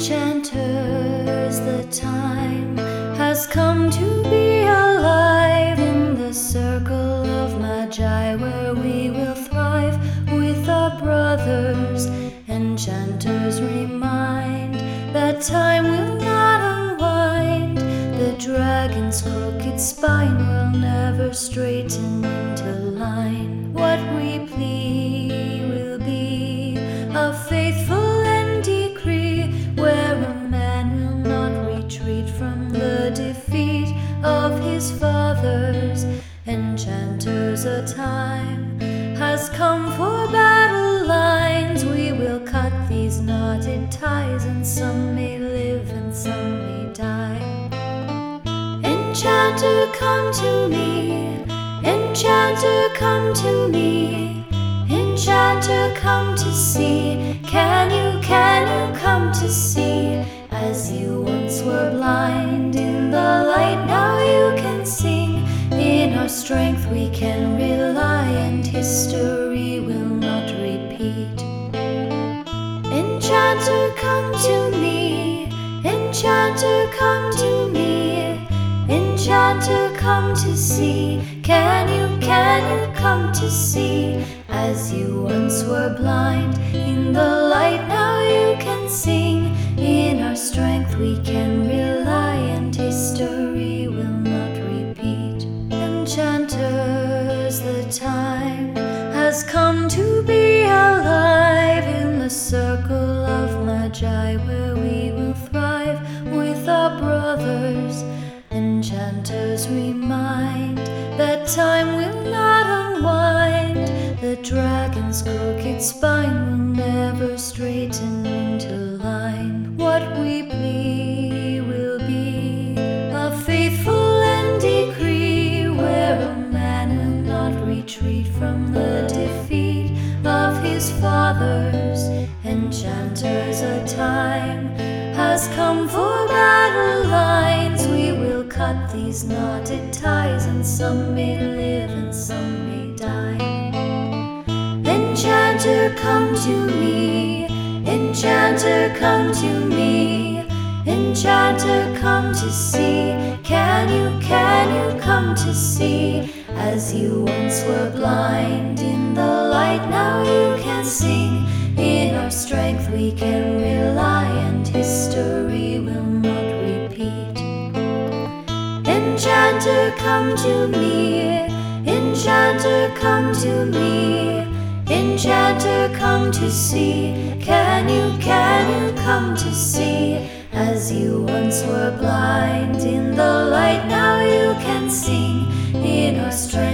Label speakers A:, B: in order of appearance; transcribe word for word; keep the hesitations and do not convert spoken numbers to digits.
A: Enchanters, the time has come to be alive in the circle of Magi, where we will thrive with our brothers. Enchanters remind that time will not unwind. The dragon's crooked spine will never straighten into line. What we plead will be a faithful where a man will not retreat from the defeat of his fathers. Enchanters, a time has come for battle lines. We will cut these knotted ties, and some may live and some may die. Enchanter, come to me. Enchanter, come to me. Enchanter, come to see. Can you, can you come to see? As you once were blind in the light, now you can sing. In our strength we can rely, and history will not repeat. Enchanter, come to me. Enchanter, come to me. Enchanter, come to see. Can you, can you come to see? As you once were blind in the light, now you can sing. In our strength we can rely, and history will not repeat. Enchanters, the time has come to be alive in the circle of Magi, where we will thrive with our brothers. Enchanters remind that time will not unwind. The dragon's crooked spine will never straighten into line. What we plead will be a faithful end decree, where a man will not retreat from the defeat of his fathers. Enchanters, a time has come for battle lines. We will cut these knotted ties, and some may live and some may die. Enchanter, come to me. Enchanter, come to me. Enchanter, come to see. Can you, can you come to see? As you once were blind in the light, now you can sing. In our strength we can rely, and history will not repeat. Enchanter, come to me. Enchanter, come to me. Enchanter, come to see. Can you, can you come to see? As you once were blind in the light, now you can sing. In our strength